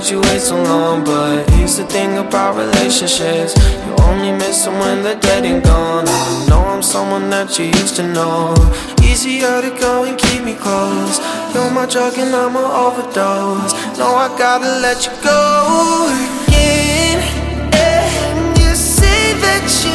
let you wait so long. But here's the thing about relationships, you only miss them when they're dead and gone. I know I'm someone that you used to know. Easier to go and keep me close. You're my drug and I'm an overdose. No, I gotta let you go again. And you say that you